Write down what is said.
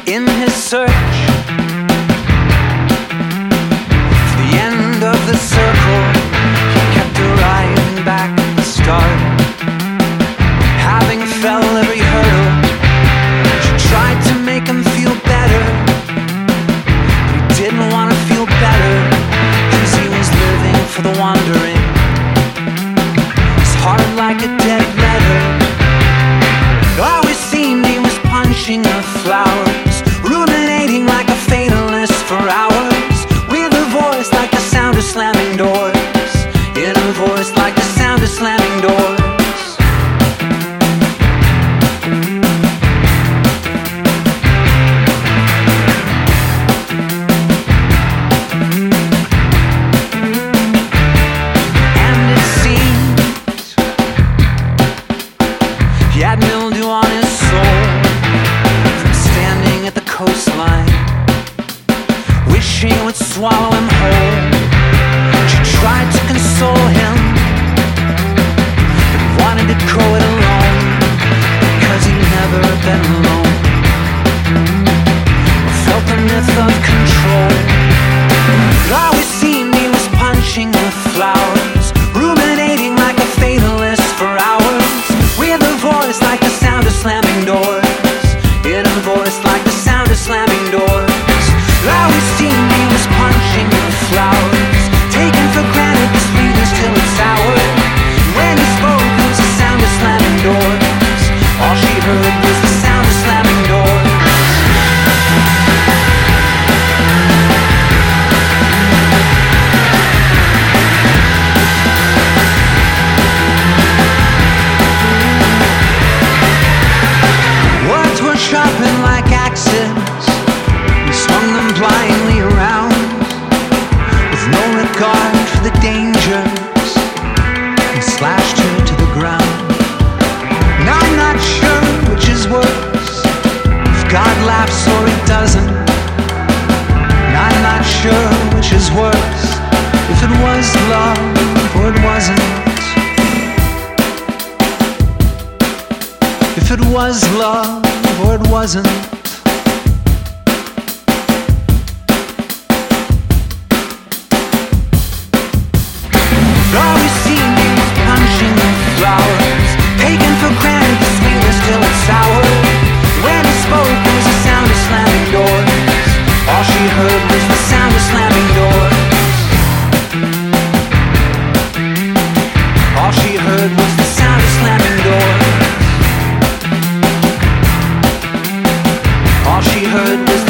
in his search for the end of the circle. He kept arriving back at the start, having fell every hurdle. She tried to make him feel better, but he didn't want to feel better, 'cause he was living for the wandering. His heart like a dead letter. Always seemed he was punching the flowers, ruminating like a fatalist for hours, with a voice like the sound of slamming doors, in a voice like the sound of slamming doors. And it seems he had mildew on his soul from standing at the coastline, wishing it would swallow him whole. She tried to console him, but wanted to go it alone, because he'd never been alone or felt the myth of control. It always seemed he was punching the flowers, ruminating like a fatalist for hours, with a voice like the sound of slamming doors, in a voice like the sound of slamming doors. It always seemed he was punching the flowers, taking for granted the sweetness till it's sour. When he spoke, it was the sound of slamming doors. All she heard was the sound of slamming doors. Words were sharpened like axes, and swung them blindly around, with no regard for the dangers, and slashed her to the ground. And I'm not sure which is worse, if God laughs or he doesn't. And I'm not sure which is worse, if it was love or it wasn't. If it was love or it wasn't. Always seemed he was punching the flowers, taking for granted the sweetness till it's sour. When he spoke, it was the sound of slamming doors. All she heard was the sound of slamming doors. All she heard was the sound of slamming doors. All she heard was